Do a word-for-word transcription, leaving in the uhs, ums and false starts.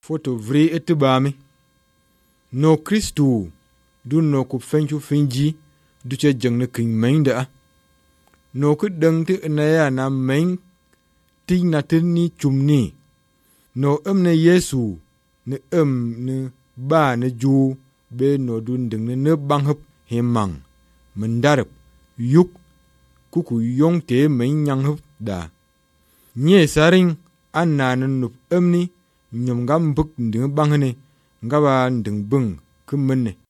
foto vre ete bami. No Kristu du no ku fenchu finji du che jeng ne king main da. No ku deng te na ya na main ti na te ni chumni. No em ne Yesu ne em ne ba ne ju be no dun deng ne ne bang hep hemang mendarep yuk kuku yong te main nyang hep da. Nye saring an na nup em ni nyom gam buk ndeng bang ne ngaba ndeng bung kumene.